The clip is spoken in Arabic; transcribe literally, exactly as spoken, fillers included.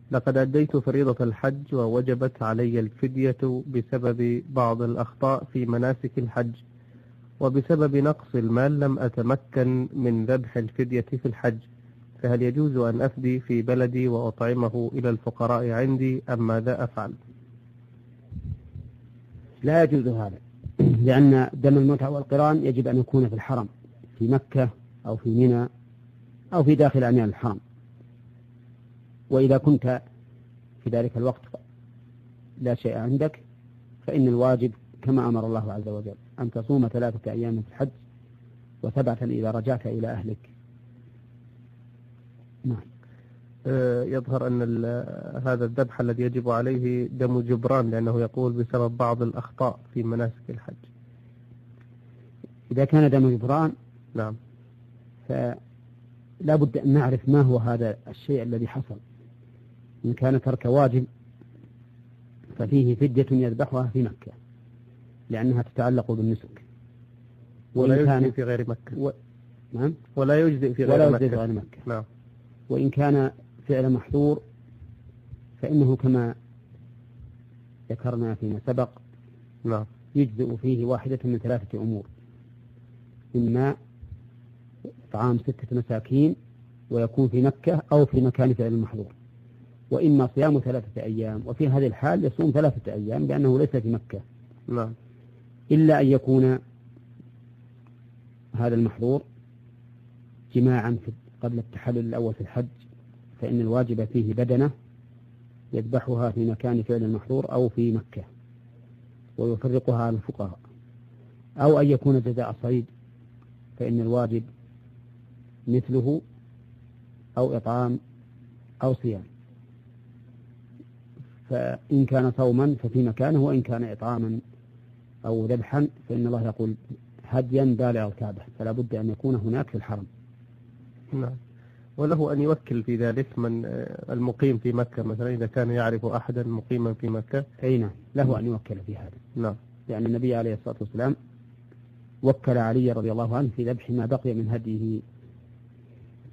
لقد أديت فريضة الحج ووجبت علي الفدية بسبب بعض الأخطاء في مناسك الحج، وبسبب نقص المال لم أتمكن من ذبح الفدية في الحج، فهل يجوز أن أفدي في بلدي وأطعمه إلى الفقراء عندي أم ماذا أفعل؟ لا يجوز هذا، لأن دم المتعة والقران يجب أن يكون في الحرم، في مكة أو في منى أو في داخل أعنان الحرم. وإذا كنت في ذلك الوقت لا شيء عندك فإن الواجب كما أمر الله عز وجل أن تصوم ثلاثة أيام في الحج وسبعة إذا رجعت إلى أهلك. نعم. يظهر أن هذا الذبح الذي يجب عليه دم جبران، لأنه يقول بسبب بعض الأخطاء في مناسك الحج. إذا كان دم جبران نعم فلا بد أن نعرف ما هو هذا الشيء الذي حصل. إن كان ترك واجب ففيه فدية يذبحها في مكة لأنها تتعلق بالنسك، ولا يجزئ في غير مكة. و... نعم ولا يجزئ في غير ولا مكة. يجزئ غير مكة. نعم. وإن كان فعل محظور فإنه كما ذكرنا فيما سبق نعم يجزئ فيه واحدة من ثلاثة أمور: إما طعام ستة مساكين ويكون في مكة أو في مكان فعل المحظور، وإما صيام ثلاثة أيام، وفي هذه الحال يصوم ثلاثة أيام لأنه ليس في مكة. نعم. إلا أن يكون هذا المحظور جماعا قبل التحلل الأول في الحج، فإن الواجب فيه بدنة يذبحها في مكان فعل المحظور أو في مكة ويفرقها على الفقراء، أو أن يكون جزاء صيد فإن الواجب مثله أو إطعام أو صيام، فإن كان صوما ففي مكانه، وإن كان إطعاما أو ذبحا فإن الله يقول هديا بالغ الكعبة، فلا بد أن يكون هناك في الحرم. نعم. وله أن يوكل في ذلك من المقيم في مكة مثلا، إذا كان يعرف أحدا مقيما في مكة. أي نعم، له أن يوكل في هذا. نعم. يعني النبي عليه الصلاة والسلام وكل علي رضي الله عنه في ذبح ما بقي من هديه